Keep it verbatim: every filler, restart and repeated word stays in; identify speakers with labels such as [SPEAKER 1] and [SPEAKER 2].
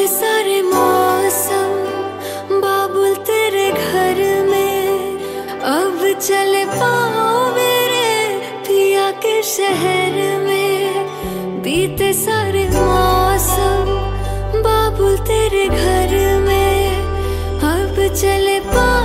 [SPEAKER 1] सारे मौसम बाबुल तेरे घर में, अब चले पाओ मेरे पिया के शहर में। बीते सारे मौसम बाबुल तेरे घर में, अब चले पाओ